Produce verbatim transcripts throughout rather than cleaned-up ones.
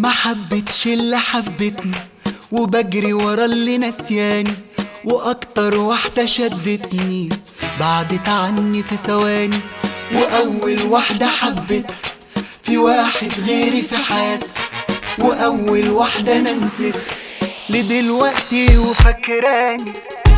ما حبتش اللي حبتني وبجري ورا اللي نسياني، واكتر واحدة شدتني بعدت عني في ثواني، واول واحدة حبتها في واحد غيري في حياتها، واول واحدة انا نسيتها لدلوقتي وفاكراني.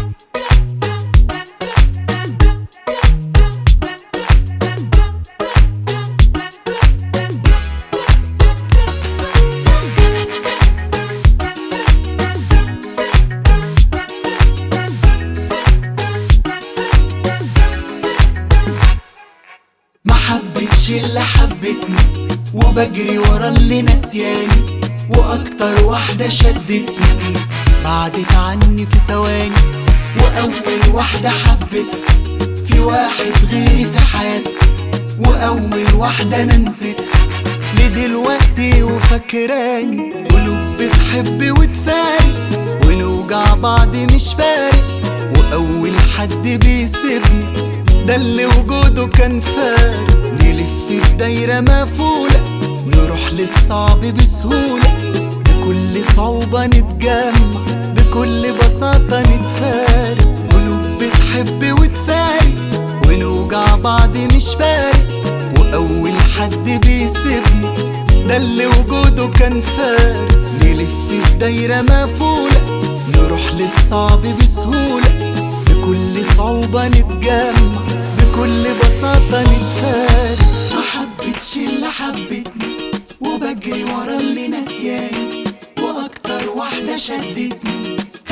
ما حبتش اللي حبتني وبجري ورا اللي نسياني، واكتر واحدة شدتني بعدت عني في ثواني، واول واحدة حبتها في واحد غيري في حياتي، واول واحدة انا نسيتها لدلوقتي وفاكراني. قلوب بتحب وتفارق ونوجع بعض مش فارق، واول حد بيسيبني ده اللي وجوده كان فارق. نلف في دايرة مقفولة نروح للصعب بسهولة، بكل صعوبة نتجمع بكل بساطة نتفارق. قلوب بتحب وتفارق ونوجع بعض مش فارق، وأول حد بيسيبني ده اللي وجوده كان فارق. نلف في دايرة مقفولة نروح للصعب بسهولة، بكل صعوبة نتجمع بكل بساطة نتفارق. ما حبتش اللي حبتني وبجري ورا اللي نسياني، واكتر واحدة شدتني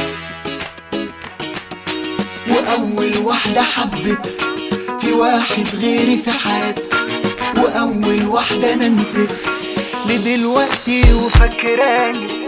واول واحدة حبتها في واحد غيري في حياتها، واول واحدة انا نسيتها لدلوقتي وفاكراني.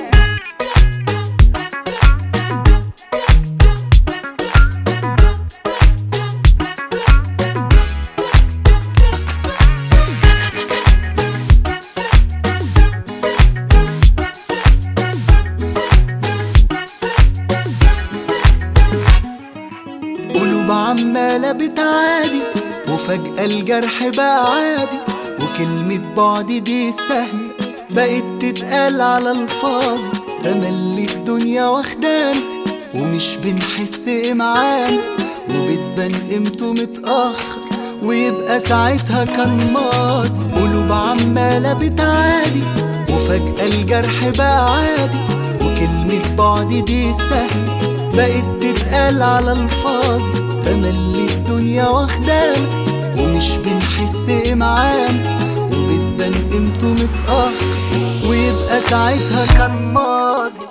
عمالة بتعادي وفجأة الجرح بقى عادي، وكلمة بعد دي سهلة بقت تتقال على الفاضي. تملي الدنيا واخدانا ومش بنحس معانا، وبتبان قيمته متأخر ويبقى ساعتها كان ماضي. قلوب عمالة بتعادي وفجأة الجرح بقى عادي، وكلمة بعد دي سهلة بقت تتقال على الفاضي. تملي الدنيا واخدانا ومش بنحس معانا، وبتبان قيمته متأخر ويبقى ساعتها كان ماضي.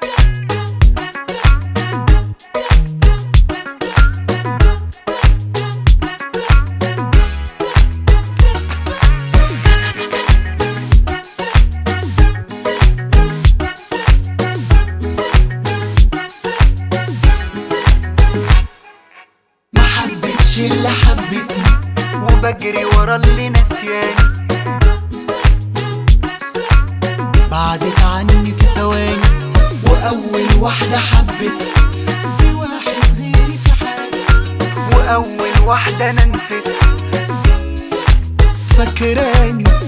اللي حبتني وبجري ورا اللي نسياني، بعدت عني في ثواني، واول واحدة حبتها في واحد غيري في حياتي، واول واحدة انا نسيتها فاكراني.